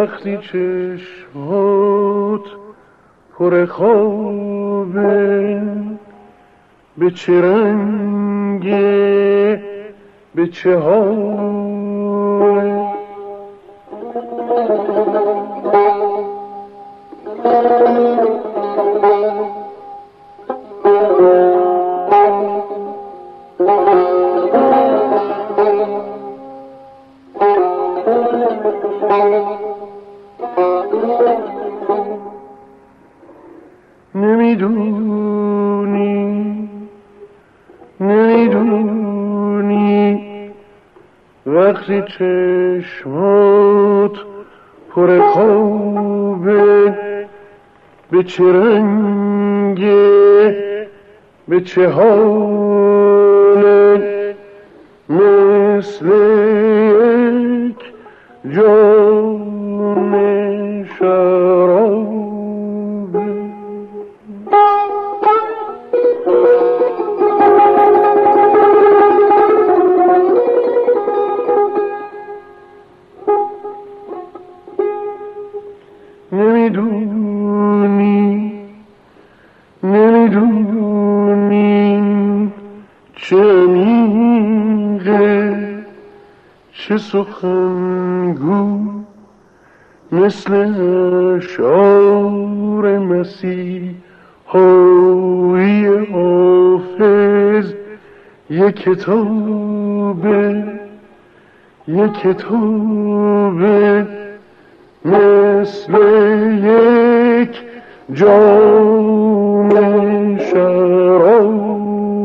وقتی چشمات پر خوابه، به چه رنگه، به چه حاله. نمیدونی وقتی چشمات پر خوابه، به چه رنگه، به چه حاله. مثل یک جام شرابه. نمیدونی چه عمیقه، چه سخنگو، مثل اشعار مسیحایی حافظ. یک کتابه مثل یک جام شرابه.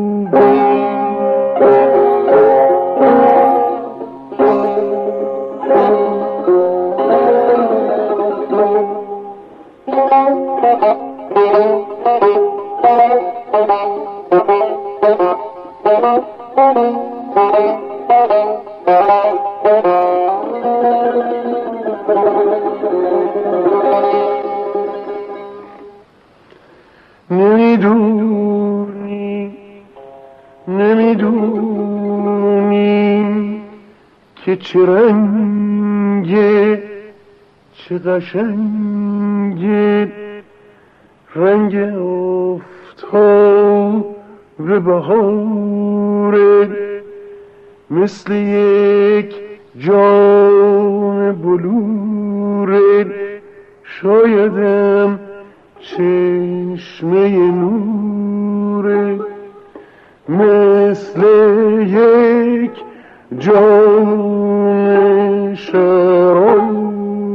نمیدونی که چه رنگه، چه قشنگه، رنگ آفتاب بهاره، مثل یک جام بلوره. شایدم چشمه نوره، مثل یک جام شرابه.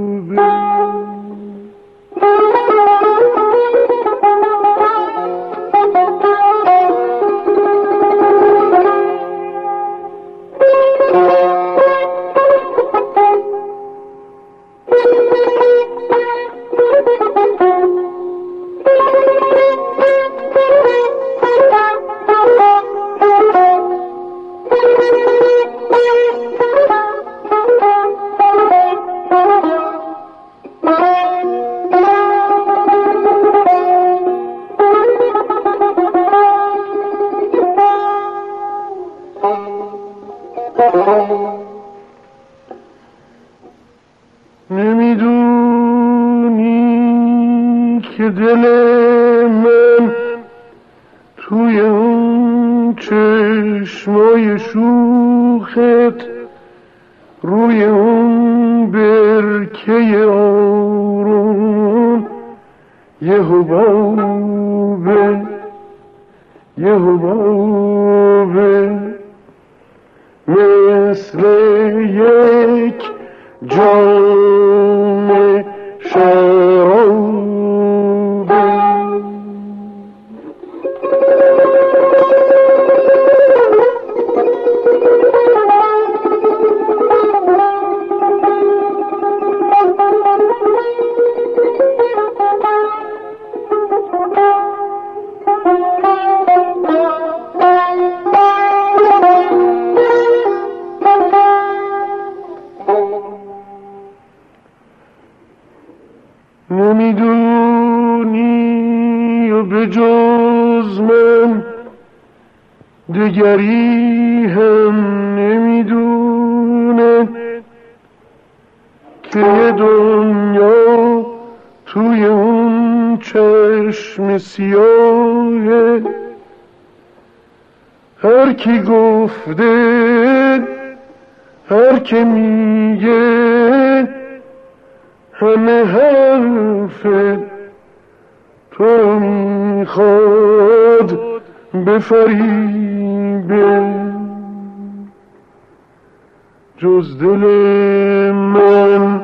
نمیدونی که دل من توی اون چشمای شوخت، روی اون برکه آروم، یه حبابه مثل یک جام شرابه. نمیدونی و به جز من دگری هم نمیدونه که یه توی اون چشم سیاه هر کی گفته هر که میگه همه حرف تو میخواد بفریبه جز دل من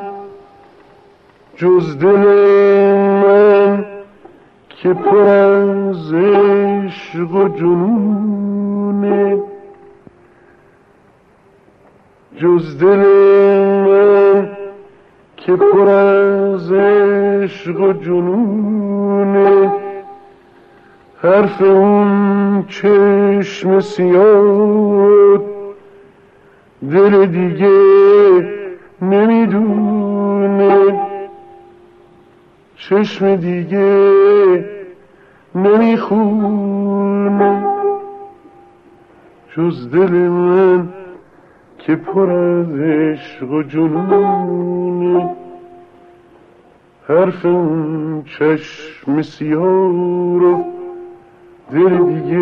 که پر از عشق و جنونه جز دل من که پر از عشق و جنونه حرف اون چشم سیاه دل دیگه نمیدونه چشم دیگه نمیخونه جز دل من که پر از عشق و جنونه حرف اون چشم سیاه رو دل دیگه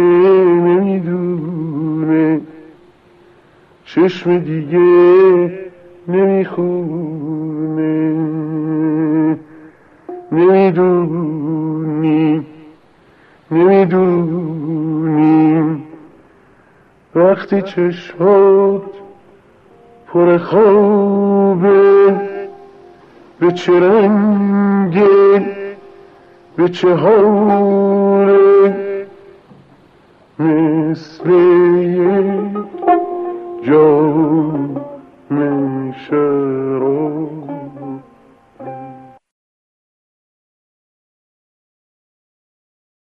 نمیدونه چشم دیگه نمیخونه نمیدونی وقتی چشمات پر خوابه به چه رنگه به چه حاله مثل یک جام